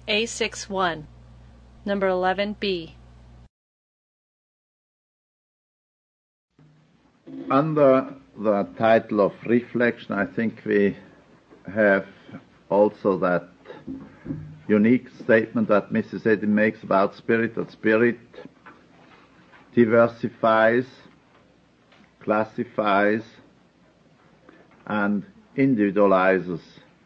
A61, number 11B. Under the title of reflection, I think we have also that unique statement that Mrs. Eddy makes about spirit, that spirit diversifies, classifies, and individualizes.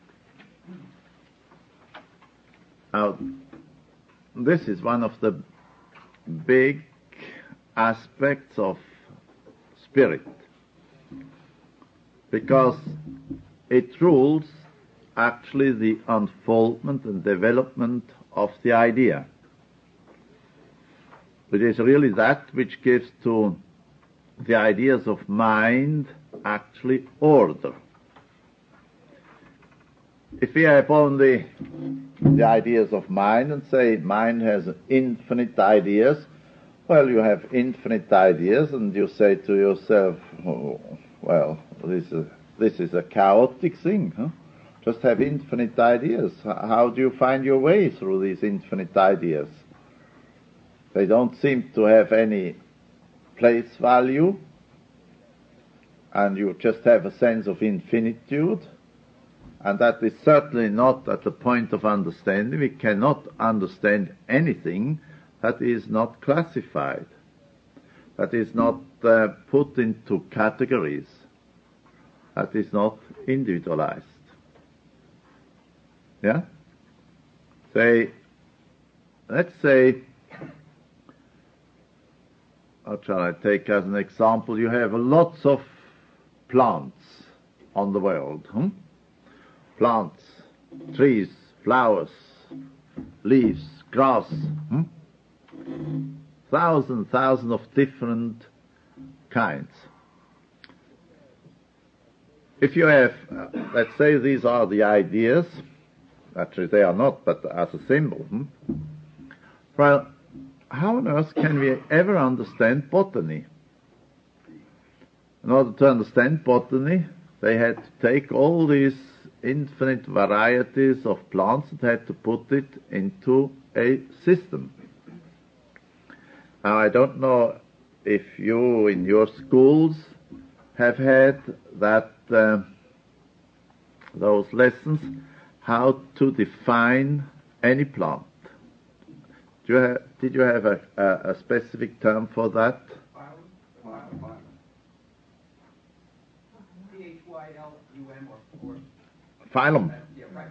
Now, this is one of the big aspects of spirit, because it rules actually the unfoldment and development of the idea. It is really that which gives to the ideas of mind actually order. If we have only the ideas of mind and say mind has infinite ideas, well, you have infinite ideas and you say to yourself, oh, well, this is a chaotic thing, huh? Just have infinite ideas. How do you find your way through these infinite ideas? They don't seem to have any place value, and you just have a sense of infinitude, and that is certainly not at the point of understanding. We cannot understand anything that is not classified, that is not put into categories, that is not individualized. Yeah? Let's say, what shall I take as an example? You have lots of plants on the world. Plants, trees, flowers, leaves, grass. Thousands of different kinds. If you have, let's say these are the ideas, actually they are not, but as a symbol. Well, how on earth can we ever understand botany? In order to understand botany, they had to take all these infinite varieties of plants and had to put it into a system. Now, I don't know if you in your schools have had that those lessons, how to define any plant. Did you have a specific term for that? P-H-Y-L-U-M or Phylum. Yeah, right.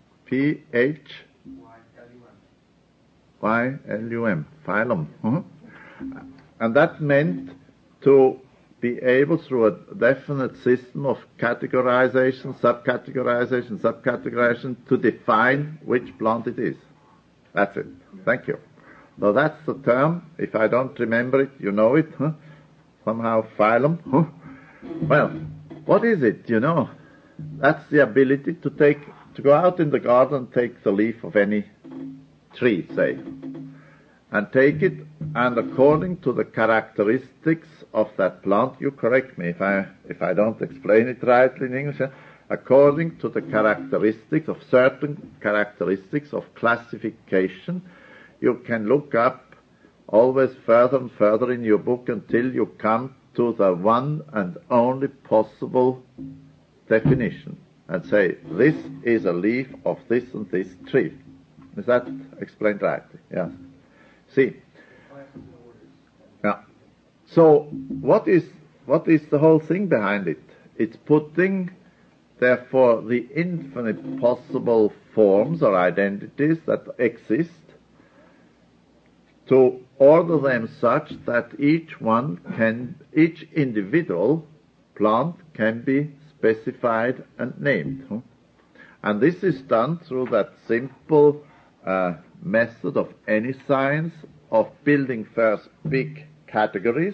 P-H-Y-L-U-M. Phylum. And that meant to be able, through a definite system of categorization, subcategorization, to define which plant it is. That's it. Thank you. So that's the term. If I don't remember it, you know it. Somehow, phylum. Well, what is it, That's the ability to go out in the garden and take the leaf of any tree, say, and take it, and according to the characteristics of that plant, you correct me if I don't explain it rightly in English, according to the characteristics of certain characteristics of classification, you can look up always further and further in your book until you come to the one and only possible definition and say, this is a leaf of this and this tree. Is that explained rightly? Yes. See. Yeah. So what is the whole thing behind it? It's putting, therefore, the infinite possible forms or identities that exist, to order them such that each individual plant can be specified and named. And this is done through that simple method of any science of building first big categories,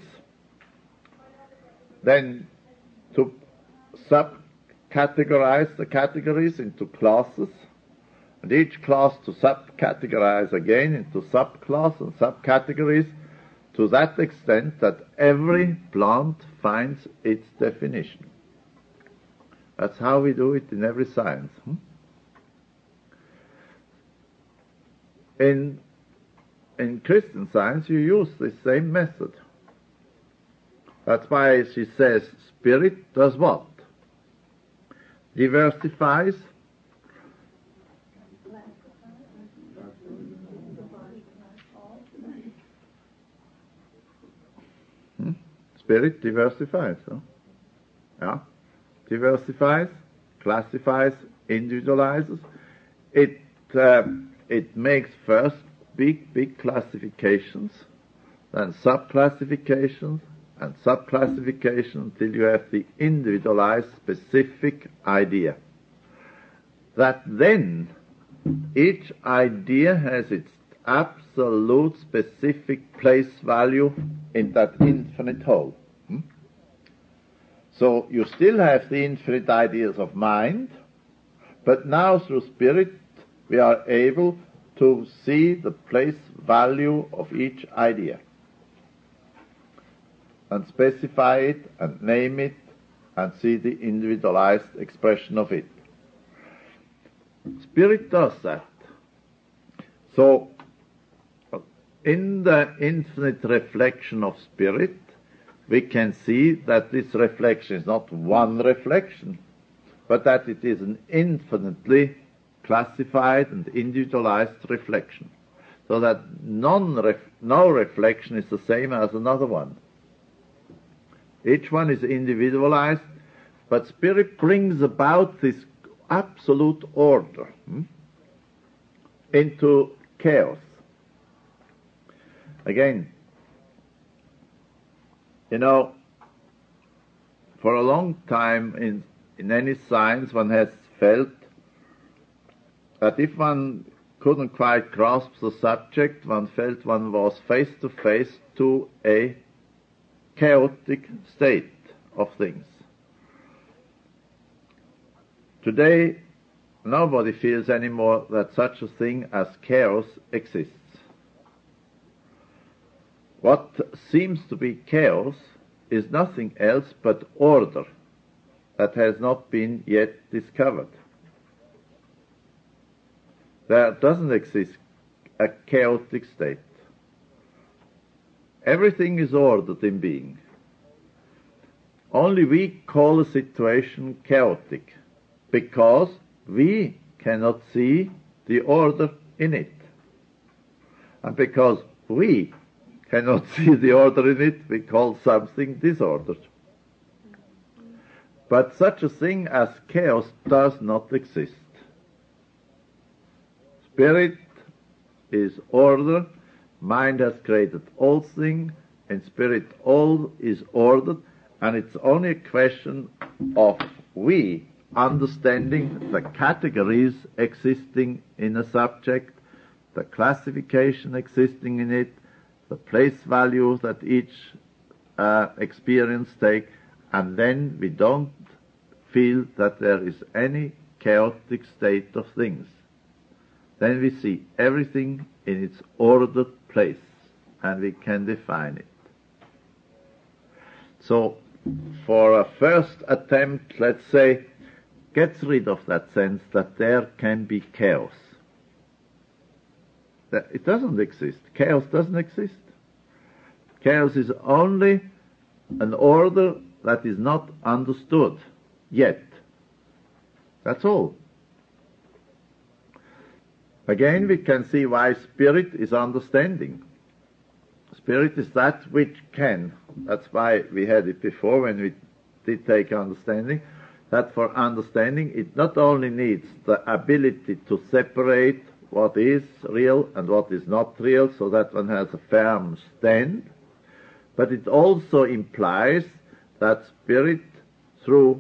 then to subcategorize the categories into classes, and each class to subcategorize again into subclass and subcategories, to that extent that every plant finds its definition. That's how we do it in every science. in Christian Science you use the same method. That's why she says spirit does what? Diversifies, Spirit diversifies. Huh? Yeah. Diversifies, classifies, individualizes. It makes first big classifications, then subclassifications, and subclassification till you have the individualized specific idea. That then each idea has its absolute specific place value in that infinite whole. So you still have the infinite ideas of mind, but now through spirit we are able to see the place value of each idea and specify it and name it and see the individualized expression of it. Spirit does that. So in the infinite reflection of spirit, we can see that this reflection is not one reflection, but that it is an infinitely classified and individualized reflection. So that no reflection is the same as another one. Each one is individualized, but spirit brings about this absolute order into chaos. Again, for a long time in any science one has felt that if one couldn't quite grasp the subject, one felt one was face to face to a chaotic state of things. Today, nobody feels anymore that such a thing as chaos exists. What seems to be chaos is nothing else but order that has not been yet discovered. There doesn't exist a chaotic state. Everything is ordered in being. Only we call a situation chaotic because we cannot see the order in it. And because we cannot see the order in it, we call something disordered. But such a thing as chaos does not exist. Spirit is order, mind has created all things, in spirit all is ordered, and it's only a question of we understanding the categories existing in a subject, the classification existing in it, the place values that each experience take, and then we don't feel that there is any chaotic state of things. Then we see everything in its ordered place, and we can define it. So, for a first attempt, let's say, gets rid of that sense that there can be chaos. It doesn't exist. Chaos doesn't exist. Chaos is only an order that is not understood yet. That's all. Again, we can see why spirit is understanding. Spirit is that which can. That's why we had it before when we did take understanding, that for understanding it not only needs the ability to separate what is real and what is not real so that one has a firm stand, but it also implies that spirit through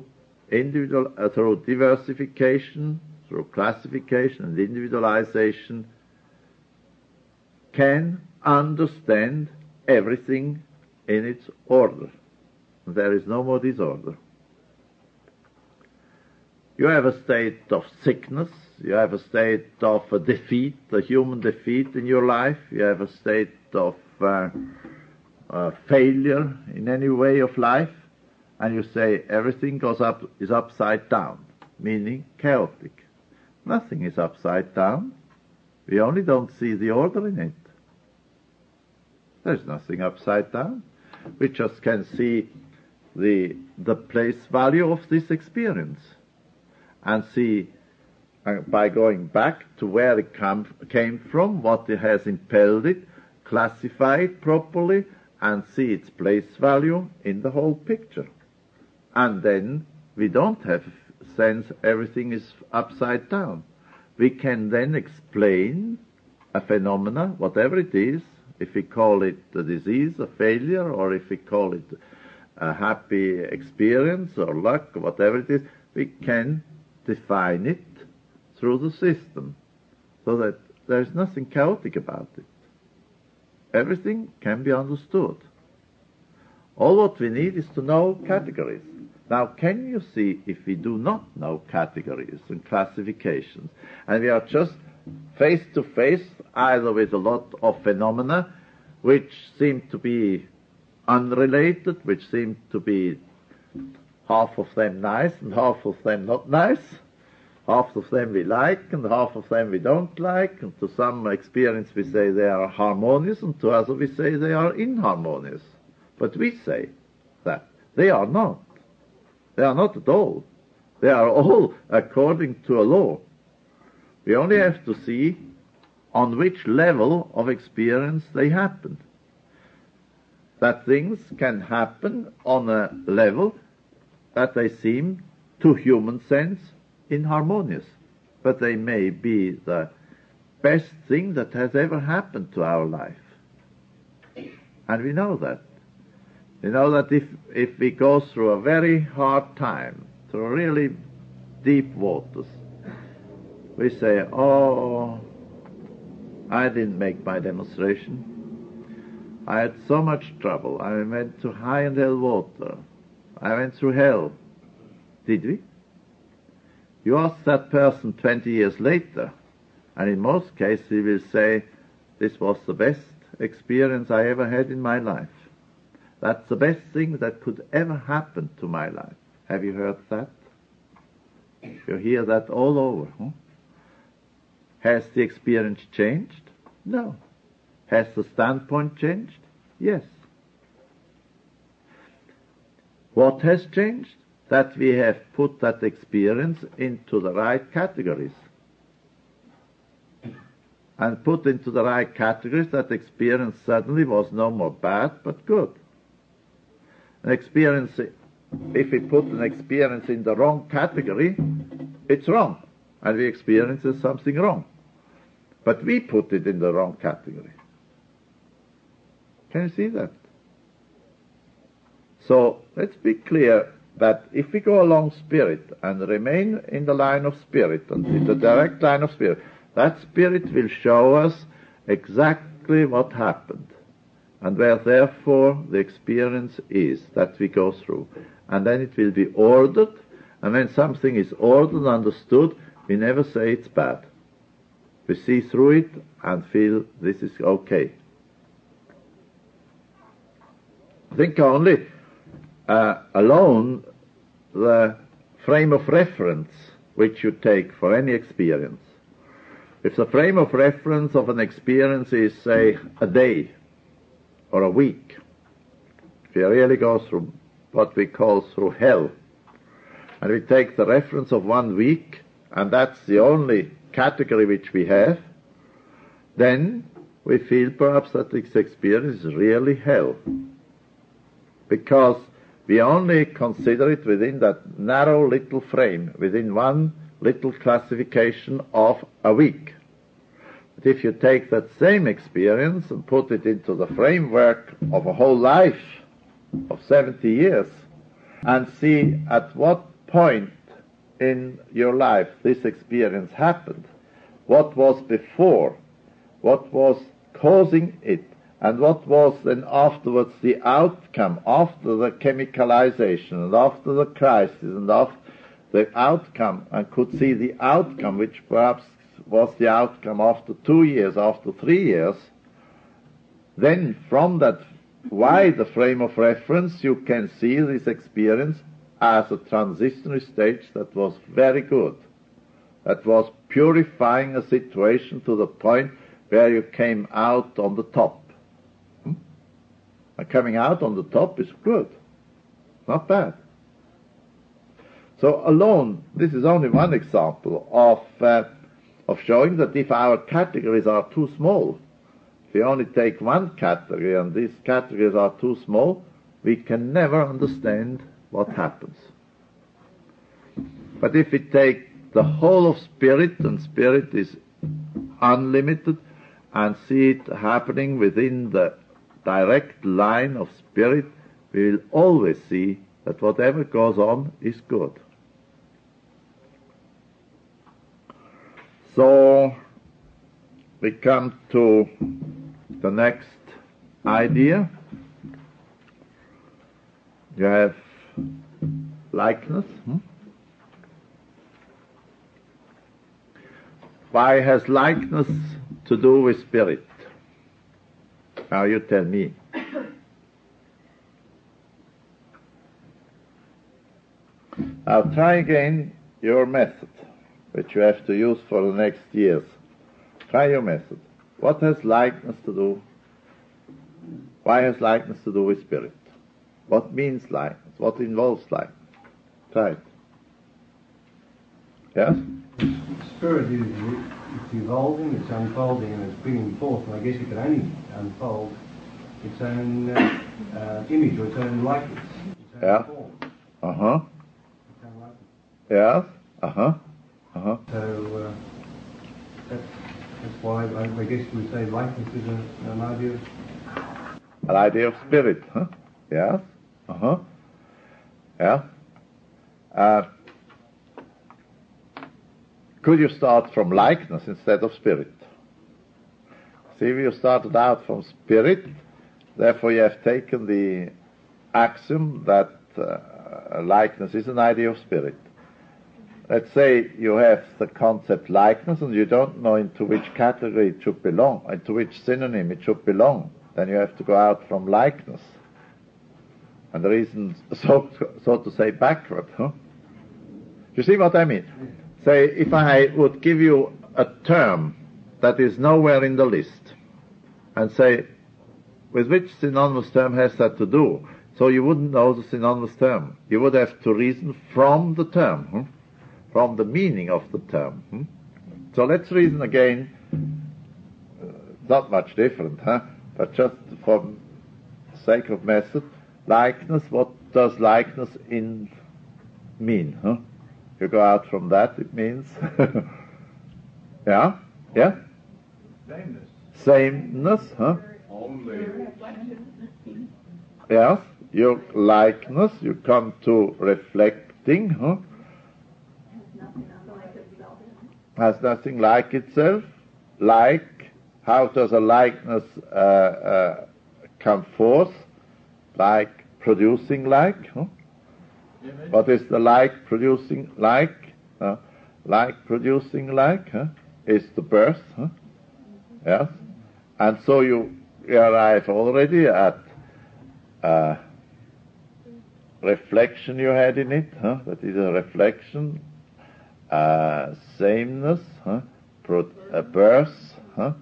diversification, through classification and individualization, can understand everything in its order. There is no more disorder. You have a state of sickness, you have a state of a defeat, a human defeat in your life, you have a state of failure in any way of life, and you say everything is upside down, meaning chaotic. Nothing is upside down. We only don't see the order in it. There's nothing upside down. We just can see the place value of this experience and see by going back to where it came from, what it has impelled it, classify it properly, and see its place value in the whole picture. And then we don't have sense everything is upside down. We can then explain a phenomena, whatever it is, if we call it a disease, a failure, or if we call it a happy experience or luck, or whatever it is, we can define it through the system so that there's nothing chaotic about it. Everything can be understood. All what we need is to know categories. Now, can you see if we do not know categories and classifications, and we are just face to face either with a lot of phenomena which seem to be unrelated, which seem to be half of them nice and half of them not nice, half of them we like and half of them we don't like, and to some experience we say they are harmonious and to others we say they are inharmonious. But we say that they are not. They are not at all. They are all according to a law. We only have to see on which level of experience they happen. That things can happen on a level that they seem, to human sense, inharmonious. But they may be the best thing that has ever happened to our life. And we know that. We know that if we go through a very hard time, through really deep waters, we say, oh, I didn't make my demonstration. I had so much trouble. I went to high and hell water. I went through hell. Did we? You ask that person 20 years later, and in most cases he will say, this was the best experience I ever had in my life. That's the best thing that could ever happen to my life. Have you heard that? You hear that all over. Huh? Has the experience changed? No. Has the standpoint changed? Yes. What has changed? That we have put that experience into the right categories. And put into the right categories, that experience suddenly was no more bad, but good. An experience, if we put an experience in the wrong category, it's wrong. And we experience something wrong. But we put it in the wrong category. Can you see that? So let's be clear that if we go along spirit and remain in the line of spirit, and in the direct line of spirit, that spirit will show us exactly what happened, and where therefore the experience is that we go through. And then it will be ordered, and when something is ordered and understood, we never say it's bad. We see through it and feel this is okay. Think only alone the frame of reference which you take for any experience. If the frame of reference of an experience is, say, a day or a week, if you really go through what we call through hell, and we take the reference of 1 week, and that's the only category which we have, then we feel perhaps that this experience is really hell. Because we only consider it within that narrow little frame, within one little classification of a week. But if you take that same experience and put it into the framework of a whole life of 70 years, and see at what point in your life this experience happened, what was before, what was causing it, and what was then afterwards the outcome after the chemicalization and after the crisis and after the outcome, and could see the outcome, which perhaps was the outcome after 2 years, after 3 years, then from that wider frame of reference you can see this experience as a transitionary stage that was very good, that was purifying a situation to the point where you came out on the top. And coming out on the top is good. Not bad. So alone, this is only one example of showing that if our categories are too small, if we only take one category and these categories are too small, we can never understand what happens. But if we take the whole of spirit, and spirit is unlimited, and see it happening within the direct line of spirit, we will always see that whatever goes on is good. So we come to the next idea. You have likeness. Why has likeness to do with spirit? Now you tell me. Now try again your method, which you have to use for the next years. Try your method. What has likeness to do? Why has likeness to do with spirit? What means likeness? What involves likeness? Try it. Yes? Spirit is it's evolving, it's unfolding, and it's bringing forth, and I guess it can only unfold its own image or its own likeness, its own form. Uh-huh. Its own likeness. Yes? Uh-huh. Uh-huh. So that's why I guess we say likeness is an idea. An idea of spirit, huh? Yes? Uh-huh. Yeah. Could you start from likeness instead of spirit? See, you started out from spirit, therefore you have taken the axiom that likeness is an idea of spirit. Let's say you have the concept likeness and you don't know into which category it should belong, into which synonym it should belong. Then you have to go out from likeness. And the reason, so to say, backward. Huh? You see what I mean? Say, if I would give you a term that is nowhere in the list, and say, with which synonymous term has that to do? So you wouldn't know the synonymous term. You would have to reason from the term, from the meaning of the term. So let's reason again, not much different, but just for the sake of method. Likeness, what does likeness mean? You go out from that, it means yeah? Sameness, Only. Yes, your likeness, you come to reflecting, Has nothing like itself. Like, how does a likeness come forth? Like producing like, What is the like producing like? Like producing like, is the birth, Yes? And so you arrive already at reflection you had in it, That is a reflection, sameness, birth,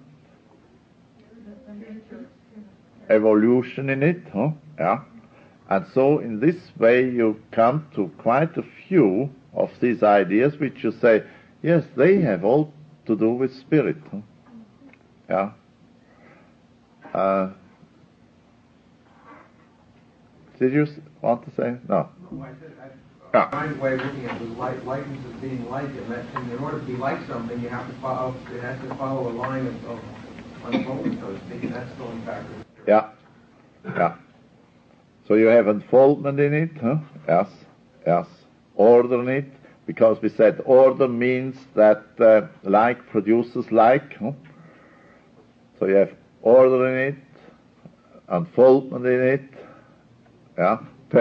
evolution in it, Yeah. And so in this way you come to quite a few of these ideas which you say, yes, they have all to do with spirit. Yeah. Did you want to say? No. No, I said, my way of looking at it was likeness as being like it. And in order to be like something, you have to follow. It has to follow a line of unfolding, so to speak, and that's going backwards. Yeah. Yeah. So you have unfoldment in it, Yes. Yes. Order in it, because we said order means that like produces like, So you have order in it, unfoldment in it, yeah.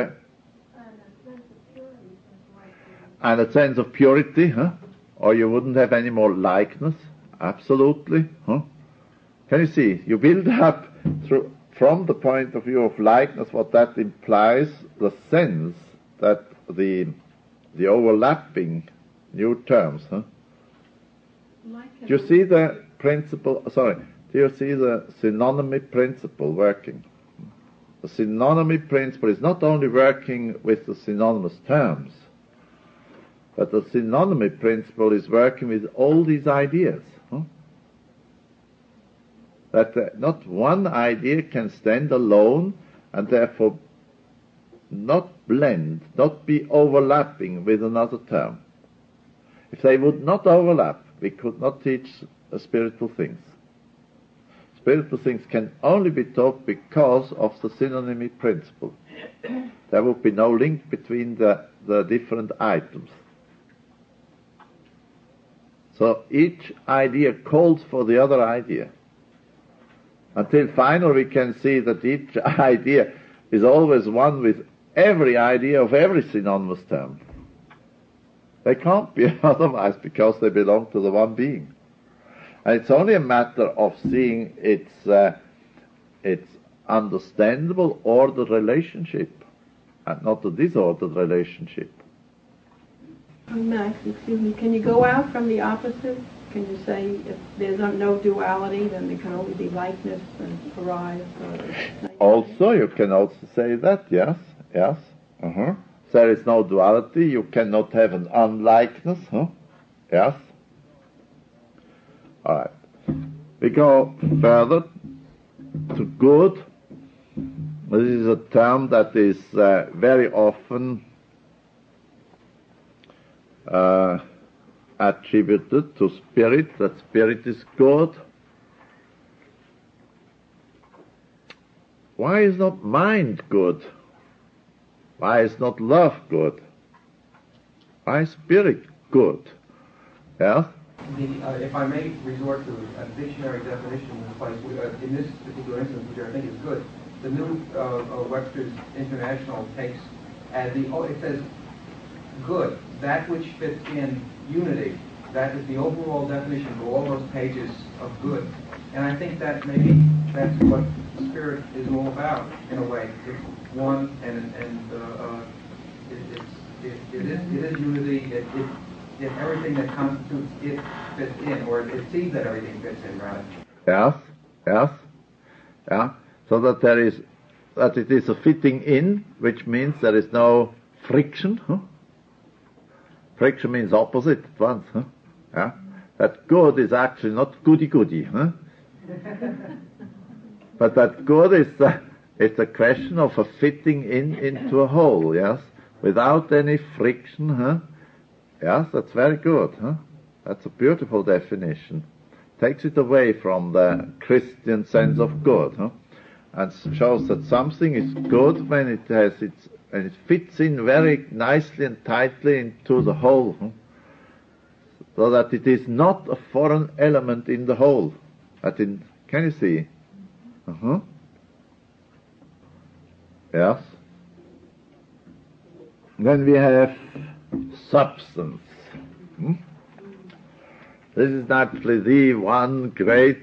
And a sense of purity, Or you wouldn't have any more likeness. Absolutely, Can you see? You build up from the point of view of likeness, what that implies, the sense that the overlapping new terms, Do you see the principle, do you see the synonymy principle working? The synonymy principle is not only working with the synonymous terms, but the synonymy principle is working with all these ideas. That not one idea can stand alone and therefore not blend, not be overlapping with another term. If they would not overlap, we could not teach spiritual things. Spiritual things can only be taught because of the synonymy principle. There would be no link between the different items. So each idea calls for the other idea. Until finally we can see that each idea is always one with every idea of every synonymous term. They can't be otherwise because they belong to the one being. And it's only a matter of seeing its understandable ordered relationship and not a disordered relationship. Max, excuse me, can you go out from the opposite? Can you say if there's no duality, then there can only be likeness and arise? Also, you can also say that, yes. There is no duality, you cannot have an unlikeness, yes. All right. We go further to good. This is a term that is very often attributed to spirit, that spirit is good. Why is not mind good? Why is not love good? Why is spirit good? Yes? If I may resort to a dictionary definition in this place, in this particular instance, which I think is good, the new Webster's International takes as it says good, that which fits in unity. That is the overall definition for all those pages of good. And I think that maybe that's what spirit is all about, in a way. It's one, and it is unity. If everything that constitutes it fits in, or it sees that everything fits in, rather. Yes. So that it is a fitting in, which means there is no friction. Friction means opposite at once. Yeah. That good is actually not goody-goody. But that good is a question of a fitting into a whole, yes, without any friction. Yes, that's very good. That's a beautiful definition. Takes it away from the Christian sense of good, and shows that something is good when it fits in very nicely and tightly into the whole, so that it is not a foreign element in the whole. Can you see? Yes. Then we have substance. This is naturally the one great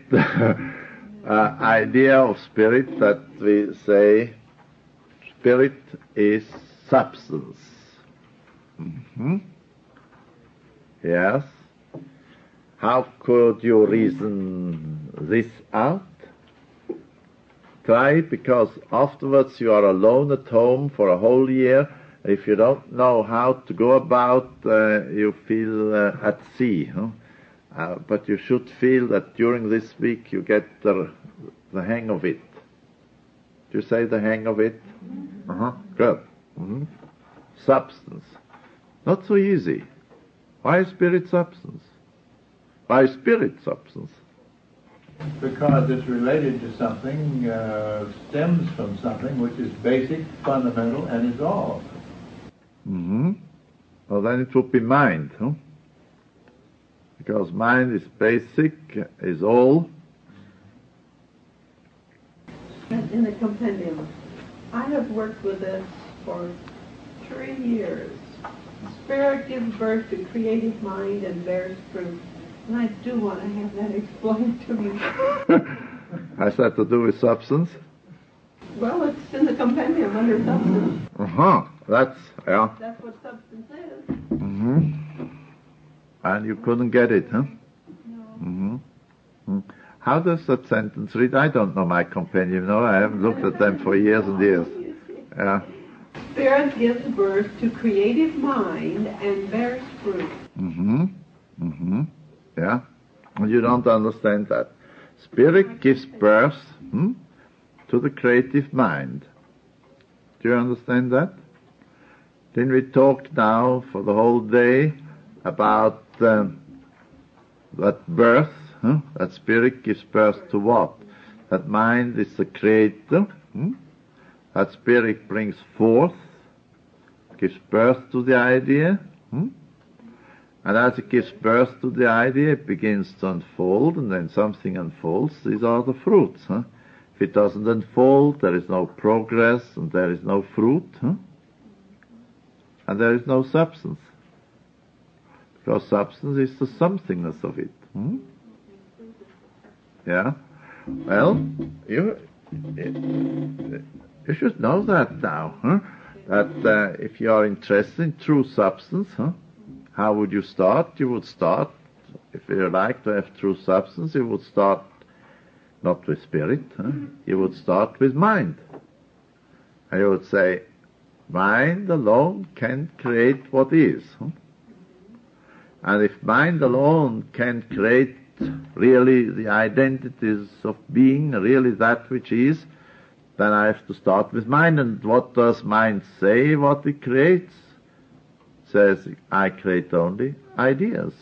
idea of spirit, that we say spirit is substance. Yes. How could you reason this out? Try, because afterwards you are alone at home for a whole year. If you don't know how to go about, you feel at sea. But you should feel that during this week you get the hang of it. Do you say the hang of it? Good. Substance. Not so easy. Why spirit substance? Why spirit substance? Because it's related to something, stems from something which is basic, fundamental, and is all. Well, then it would be mind, because mind is basic, is all. In the compendium, I have worked with this for 3 years. Spirit gives birth to creative mind and bears fruit. And I do want to have that explained to me. Has that to do with substance? Well, it's in the compendium under substance. That's what substance is. And you couldn't get it, No. How does that sentence read? I don't know my compendium. No, I haven't looked at them for years and years. Yeah. Spirit gives birth to creative mind and bears fruit. Yeah. And you don't understand that. Spirit gives birth to the creative mind. Do you understand that? Then we talk now for the whole day about that birth, that spirit gives birth to what? That mind is the creator. That spirit brings forth, gives birth to the idea. And as it gives birth to the idea, it begins to unfold, and then something unfolds. These are the fruits. If it doesn't unfold, there is no progress, and there is no fruit, and there is no substance. Because substance is the somethingness of it. Yeah? Well, you should know that now, that if you are interested in true substance, how would you start? You would start, if you like to have true substance, you would start not with spirit, you would start with mind. And you would say, mind alone can create what is. And if mind alone can create really the identities of being, really that which is, then I have to start with mind. And what does mind say, what it creates? It says, I create only ideas.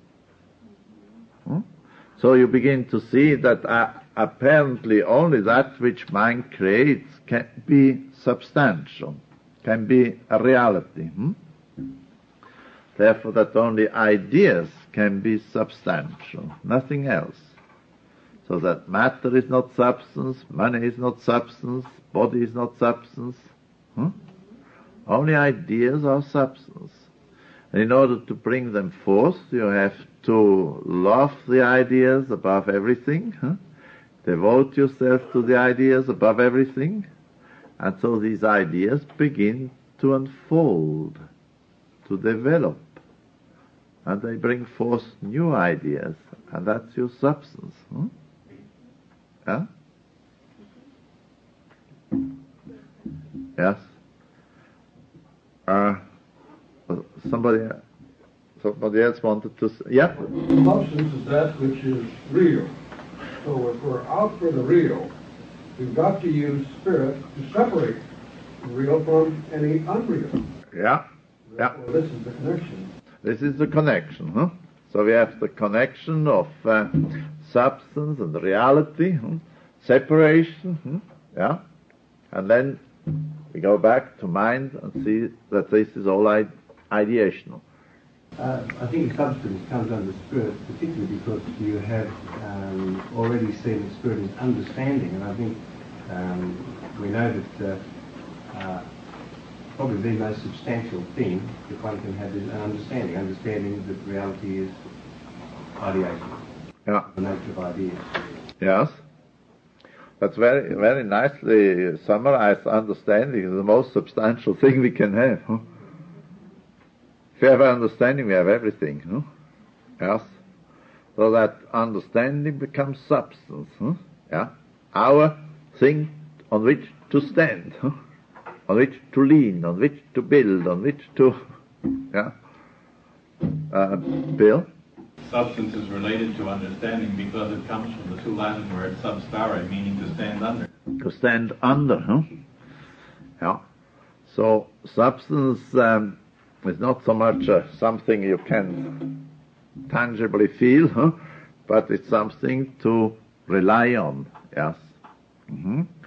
So you begin to see that apparently only that which mind creates can be substantial, can be a reality. Therefore, that only ideas can be substantial, nothing else. So that matter is not substance, money is not substance, body is not substance. Only ideas are substance. And in order to bring them forth, you have to love the ideas above everything, devote yourself to the ideas above everything, and so these ideas begin to unfold, to develop, and they bring forth new ideas, and that's your substance. Yeah? Yes? Somebody else wanted to say, yeah? Substance is that which is real. So if we're out for the real, we've got to use spirit to separate the real from any unreal. Yeah. Yeah. Well, this is the connection. This is the connection. So we have the connection of substance and reality, separation, yeah, and then we go back to mind and see that this is all ideational. I think substance comes under spirit, particularly because you have already seen that spirit is understanding, and I think we know that probably the most substantial thing that one can have is an understanding that reality is ideation, the nature of ideas. Yes. That's very, very nicely summarized. Understanding is the most substantial thing we can have. If we have understanding, we have everything. Yes. So that understanding becomes substance. Yeah. Our thing on which to stand, on which to lean, on which to build, on which to, Bill? Substance is related to understanding because it comes from the two Latin words substare, meaning to stand under. To stand under, Yeah. So substance is not so much something you can tangibly feel, but it's something to rely on, yes.